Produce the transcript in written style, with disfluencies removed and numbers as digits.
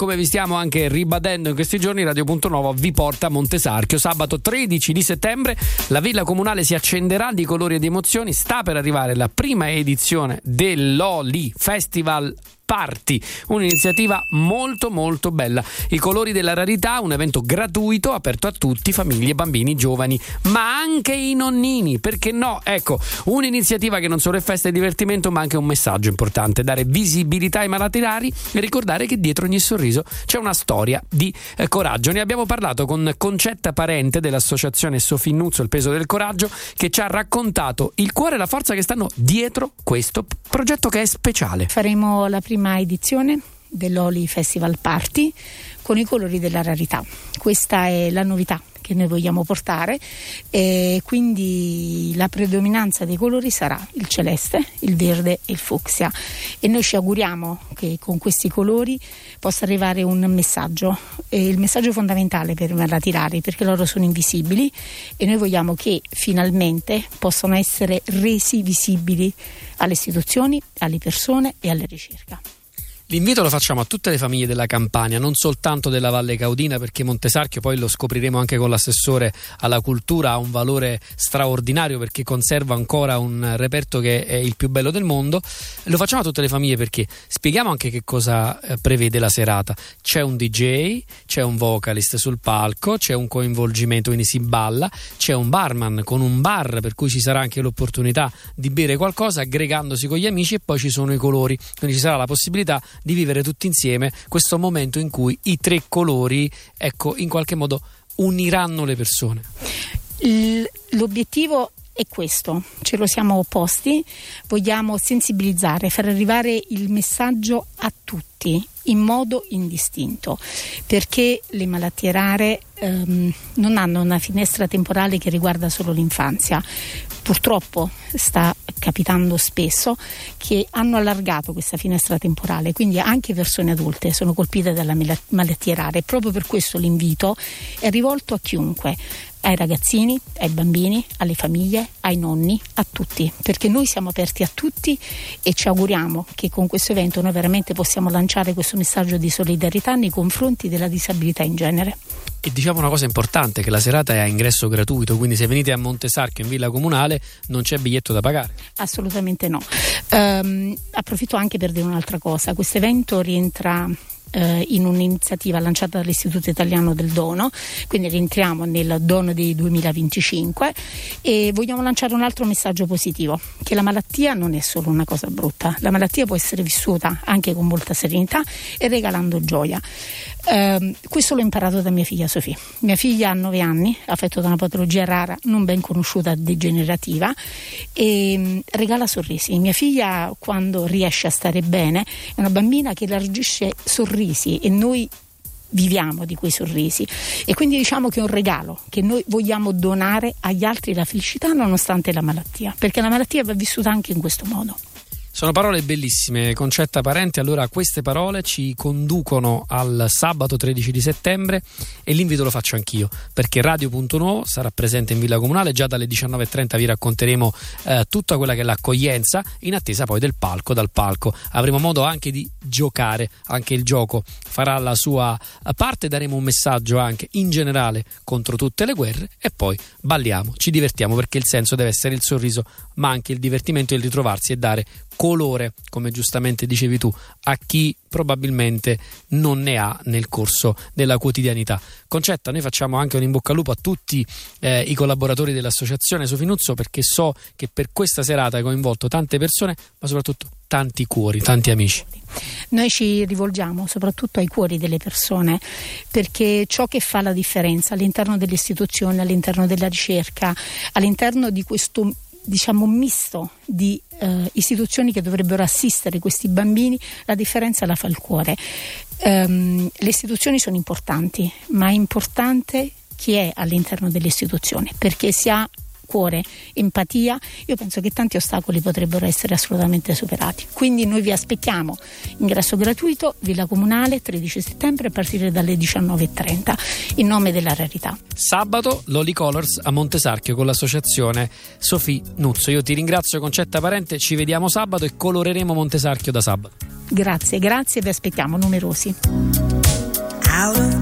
come vi stiamo anche ribadendo in questi giorni, Radio.Nova vi porta a Montesarchio. Sabato 13 di settembre la Villa Comunale si accenderà di colori e di emozioni. Sta per arrivare la prima edizione dell'Oli Festival Party, un'iniziativa molto molto bella. I colori della rarità, un evento gratuito aperto a tutti, famiglie, bambini, giovani, ma anche i nonnini, perché no? Ecco, un'iniziativa che non solo è festa e divertimento, ma anche un messaggio importante: dare visibilità ai malati rari e ricordare che dietro ogni sorriso c'è una storia di coraggio. Ne abbiamo parlato con Concetta Parente dell'associazione Sofinnuzzo Il Peso del Coraggio, che ci ha raccontato il cuore e la forza che stanno dietro questo progetto che è speciale. Faremo la prima edizione dell'Oli Festival Party con i colori della rarità. Questa è la novità che noi vogliamo portare, e quindi la predominanza dei colori sarà il celeste, il verde e il fucsia, e noi ci auguriamo che con questi colori possa arrivare un messaggio, il messaggio fondamentale per i malati rari, perché loro sono invisibili e noi vogliamo che finalmente possano essere resi visibili alle istituzioni, alle persone e alla ricerca. L'invito lo facciamo a tutte le famiglie della Campania, non soltanto della Valle Caudina, perché Montesarchio, poi lo scopriremo anche con l'assessore alla cultura, ha un valore straordinario perché conserva ancora un reperto che è il più bello del mondo. Lo facciamo a tutte le famiglie perché spieghiamo anche che cosa prevede la serata. C'è un DJ, c'è un vocalist sul palco, c'è un coinvolgimento, quindi si balla, c'è un barman con un bar per cui ci sarà anche l'opportunità di bere qualcosa aggregandosi con gli amici, e poi ci sono i colori, quindi ci sarà la possibilità di vivere tutti insieme questo momento in cui i tre colori, ecco, in qualche modo uniranno le persone. L'obiettivo è questo, ce lo siamo opposti, vogliamo sensibilizzare, far arrivare il messaggio a tutti in modo indistinto, perché le malattie rare non hanno una finestra temporale che riguarda solo l'infanzia. Purtroppo sta capitando spesso che hanno allargato questa finestra temporale, quindi anche persone adulte sono colpite dalle malattie rare. Proprio per questo l'invito è rivolto a chiunque, ai ragazzini, ai bambini, alle famiglie, ai nonni, a tutti, perché noi siamo aperti a tutti e ci auguriamo che con questo evento noi veramente possiamo lanciare questo messaggio di solidarietà nei confronti della disabilità in genere. E diciamo una cosa importante, che la serata è a ingresso gratuito, quindi se venite a Montesarchio in Villa Comunale non c'è biglietto da pagare. Assolutamente no. Approfitto anche per dire un'altra cosa: questo evento rientra in un'iniziativa lanciata dall'Istituto Italiano del Dono, quindi rientriamo nel dono del 2025 e vogliamo lanciare un altro messaggio positivo: che la malattia non è solo una cosa brutta, la malattia può essere vissuta anche con molta serenità e regalando gioia. Questo l'ho imparato da mia figlia Sofì. Mia figlia ha 9 anni, affetto da una patologia rara non ben conosciuta, degenerativa, e regala sorrisi. Mia figlia, quando riesce a stare bene, è una bambina che elargisce sorrisi e noi viviamo di quei sorrisi, e quindi diciamo che è un regalo che noi vogliamo donare agli altri, la felicità nonostante la malattia, perché la malattia va vissuta anche in questo modo. Sono parole bellissime, Concetta Parente. Allora queste parole ci conducono al sabato 13 di settembre e l'invito lo faccio anch'io, perché Radio.Nuovo sarà presente in Villa Comunale. Già dalle 19.30 vi racconteremo tutta quella che è l'accoglienza, in attesa poi del palco. Dal palco avremo modo anche di giocare, anche il gioco farà la sua parte, daremo un messaggio anche in generale contro tutte le guerre e poi balliamo, ci divertiamo, perché il senso deve essere il sorriso, ma anche il divertimento e il ritrovarsi e dare colore, come giustamente dicevi tu, a chi probabilmente non ne ha nel corso della quotidianità. Concetta, noi facciamo anche un in bocca al lupo a tutti i collaboratori dell'associazione Sofinnuzzo, perché so che per questa serata hai coinvolto tante persone, ma soprattutto tanti cuori, tanti amici. Noi ci rivolgiamo soprattutto ai cuori delle persone, perché ciò che fa la differenza all'interno delle istituzioni, all'interno della ricerca, all'interno di questo misto di istituzioni che dovrebbero assistere questi bambini, la differenza la fa il cuore. Le istituzioni sono importanti, ma è importante chi è all'interno delle istituzioni, perché si ha cuore, empatia, io penso che tanti ostacoli potrebbero essere assolutamente superati. Quindi noi vi aspettiamo, ingresso gratuito, Villa Comunale, 13 settembre a partire dalle 19:30, in nome della rarità. Sabato Loli Colors a Montesarchio con l'associazione Sofì Nuzzo. Io ti ringrazio, Concetta Parente, ci vediamo sabato e coloreremo Montesarchio da sabato. Grazie, vi aspettiamo numerosi. Out of